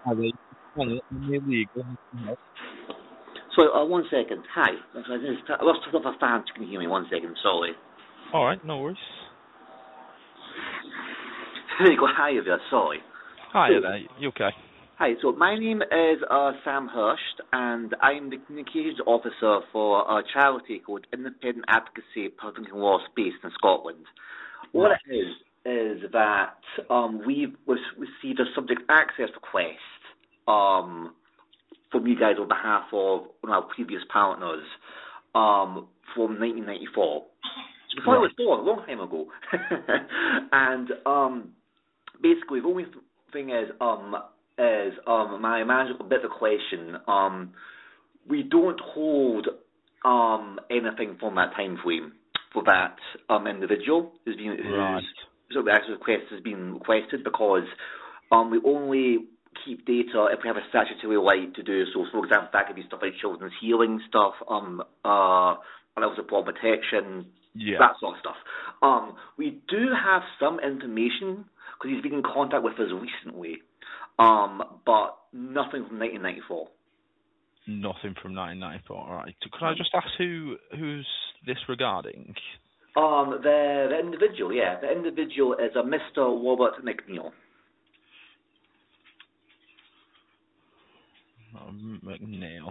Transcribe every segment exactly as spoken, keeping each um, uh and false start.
Hi there. Hi, I'm illegal. So, uh, one second. Hi. I lost off a fan. You can hear me. One second. Sorry. All right, no worries. There you go. Hi there. Sorry. Hi So, there. You okay? hi. So, my name is uh, Sam Hurst, and I'm the communications officer for a charity called Independent Advocacy Public Law based in Scotland. What Right. it is is that um, we've received a subject access request um, from you guys on behalf of one of our previous partners um, from nineteen ninety-four. So before I Right. was born, a long time ago. and um, basically, the only th- thing is, um, is um, my manager got a bit of a question. Um, we don't hold um, anything from that time frame for that um, individual who's been Right. who's so the actual request has been requested because um, we only keep data if we have a statutory right to do so. For example, that could be stuff like children's healing stuff, um, uh, allows support protection, Yeah. that sort of stuff. Um, we do have some information because he's been in contact with us recently, um, but nothing from nineteen ninety-four. Nothing from nineteen ninety-four. All right. So can I just ask who who's this regarding? Um, the the individual, yeah, the individual is a Mister Robert McNeil. Oh, McNeil.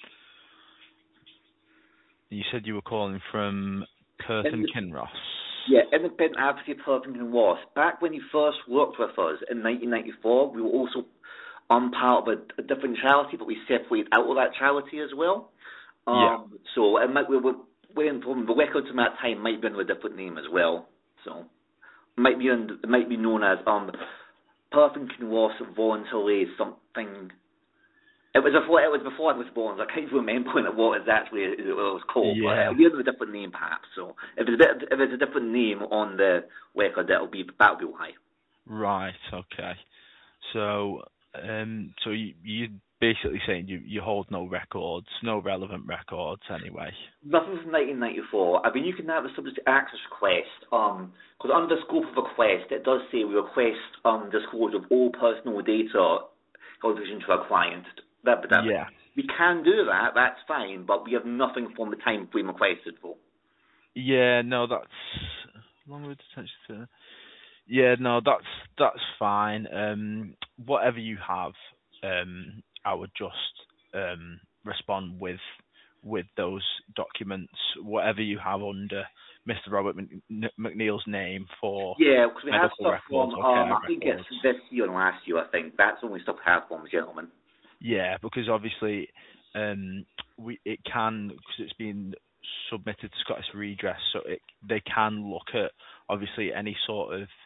You said you were calling from Perth and Ind- Kinross. yeah, Independent Advocacy Perpington Ross. Back when he first worked with us in nineteen ninety-four, we were also um, part of a, a different charity, but we separated out of that charity as well. Yeah. Um, so it might we were when from the records from that time might be under a different name as well. So might be under, it might be known as um Perpington Ross Voluntarily something. It was before it was before I was born. So I can't remember when it was actually it was called, but Yeah. it'll be under a different name perhaps. So if it's a bit, if it's a different name on the record, that'll be that'll be why. Right. Okay. So, um, so you you basically saying you you hold no records, no relevant records anyway. Nothing from nineteen ninety-four. I mean, you can have a subject access request, um, because under the scope of request, it does say we request um disclosure of all personal data in relation to our client. That, but that, Yeah. we can do that. That's fine, but we have nothing from the time frame requested for. Yeah. No, that's longer detention. To, yeah. No, that's that's fine. Um, whatever you have, um, I would just um respond with with those documents, whatever you have under Mister Robert Mc- McNeil's name for Yeah, because we have medical stuff records from or um, care I think it's records. this year and last year. I think that's the only stuff we have from, gentlemen. Yeah, because obviously, um, we it can because it's been submitted to Scottish Redress, so it they can look at obviously any sort of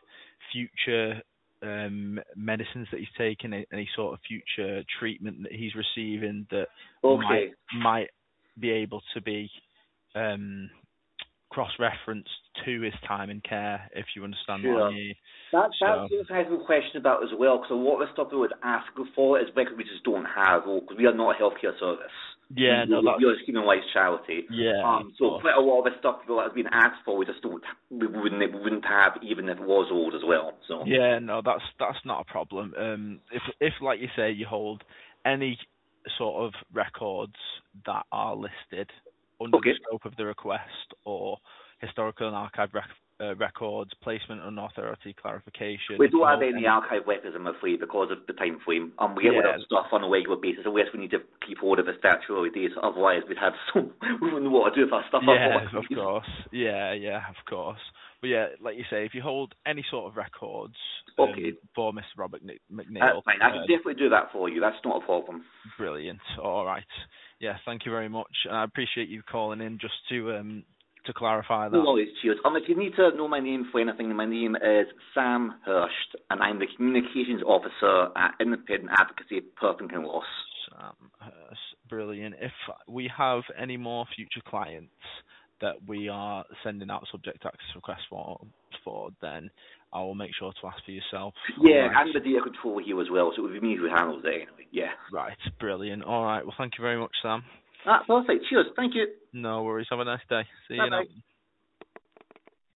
future um, medicines that he's taking, a- any sort of future treatment that he's receiving that might Okay. might be able to be um, cross-referenced to his time in care, if you understand what I Sure. mean. That, that's So the other type of question about as well, because a lot of the stuff we would ask for is record we just don't have, because we are not a healthcare service. yeah, We, no, we that's are a human rights charity. yeah, of Um, so course. quite a lot of the stuff that has been asked for, we just don't, we wouldn't, we wouldn't have even if it was old as well. So Yeah, no, that's that's not a problem. Um, if if like you say, you hold any sort of records that are listed under the okay. scope of the request, or historical and archive rec- uh, records, placement and authority clarification. We If don't you have hold any any, archive records, I'm afraid, because of the time frame. Um, we get rid of yeah, stuff on a regular basis, unless we need to keep hold of the statutory data. Otherwise, we'd have so we wouldn't know what to do with our stuff. yeah, of Otherwise, course, yeah, yeah, of course. But yeah, like you say, if you hold any sort of records okay, um, for Mister Robert Mc- that's McNeil, fine. I can um, definitely do that for you. That's not a problem. brilliant. All right. Yeah, thank you very much. I appreciate you calling in just to um to clarify No that. worries, cheers. Um, if you need to know my name for anything, my name is Sam Hurst, and I'm the Communications Officer at Independent Advocacy Perpington Ross. Sam Hurst, brilliant. If we have any more future clients that we are sending out subject access requests for, for, then I will make sure to ask for yourself. All Yeah, right. I'm the data control here as well, so it would be me who handles it anyway. Yeah. Right, brilliant. All right. Well, thank you very much, Sam. Ah, perfect. Cheers. Thank you. No worries. Have a nice day. See you now. Bye-bye.